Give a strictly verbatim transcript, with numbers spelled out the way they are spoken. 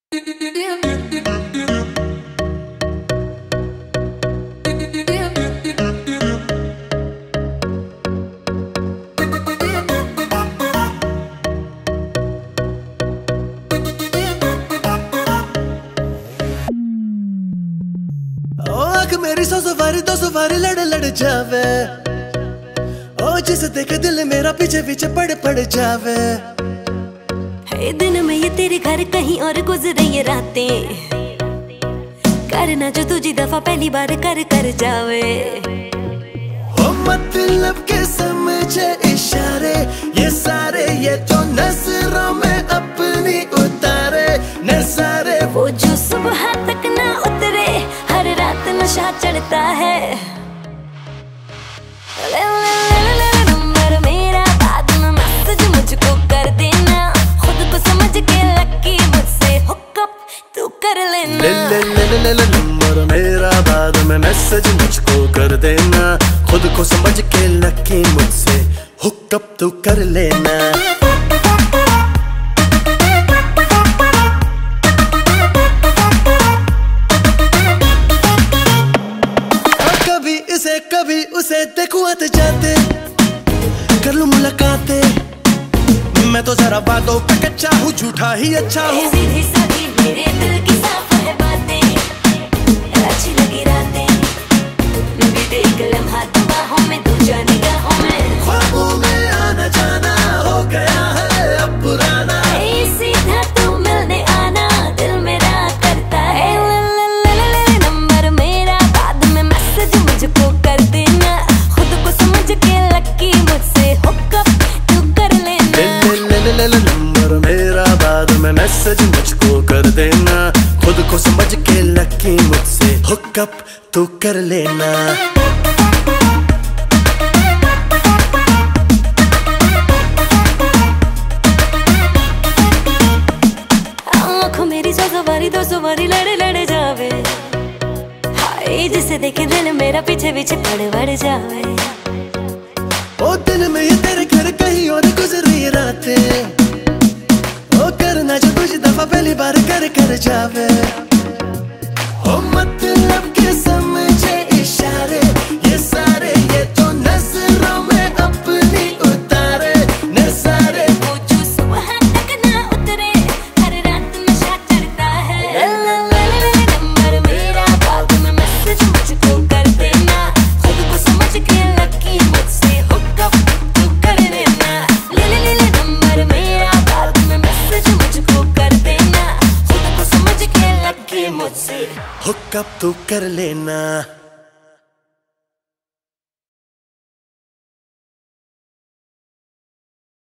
मेरी सौ सवारी दो सवारी लड़ लड़ जावे, ओ जिसे देख दिल मेरा पीछे पीछे पड़ पड़ जावे। है दिन में ये तेरे घर कहीं और गुजरे ये रातें, करना जो तुझी दफा पहली बार कर कर जावे। ओ मतलब के समझे इशारे ये सारे, ये तो नजरों में अपनी उतारे नजारे। वो जो सुबह तक ना उतरे, हर रात नशा चढ़ता है। ले ले ले ले नंबर मेरा, बाद में मैसेज मुझको कर देना। खुद को समझ के लकी मुझसे हुकअप तू कर लेना। ले ले ले ले ले नंबर मेरा, बाद में मैसेज मुझको कर देना। खुद को समझ के लकी मुझसे हुकअप तू कर लेना। इसे कभी उसे देखूं आते जाते, कर लूं मुलाकातें। मैं तो जरा बातों पे कच्चा हूँ, झूठा ही अच्छा हूँ। सीधी सादी मेरे दिल की साफ है बातें, अच्छी लगी रातें। बीते एक लम्हा बाहों में, दूजा निगाहों में। ख्वाबों में आना जाना हो गया है अब पुराना। सीधा तू मिलने आना, दिल मेरा करता है। ले ले ले ले नंबर मेरा, बाद में मैसेज मुझको कर देना। खुद को समझ के लकी मुझसे हुकअप तू कर लेना। ले ले ले ले नंबर मेरा, बाद में मैसेज मुझको कर देना। खुद को समझ के लकी मुझसे हुकअप तू कर लेना। मेरी सौ सवारी दो सवारी लड़े लड़े जावे, हाय जिसे देखे दिल मेरा पीछे पीछे पड़ पड़ जावे। ओ दिन में ये तेरे घर कहीं और गुजरी रातें, ओ करना जो कुछ दफा पहली बार कर कर जावे। ओ मतलब के समझे इशारे ये सारे, ये तो नजरों में अपनी उतारे नजारे। वो जो सुबह तक ना उतरे, हर रात नशा चढ़ता है। नंबर मेरा, बाद में मैसेज मुझको कर देना। खुद को समझ के लकी मुझसे हुकअप तू कर लेना। ले ले ले नंबर मेरा, बाद में मैसेज मुझको कर देना। खुद को समझ के लकी मुझसे हुकअप तू कर लेना।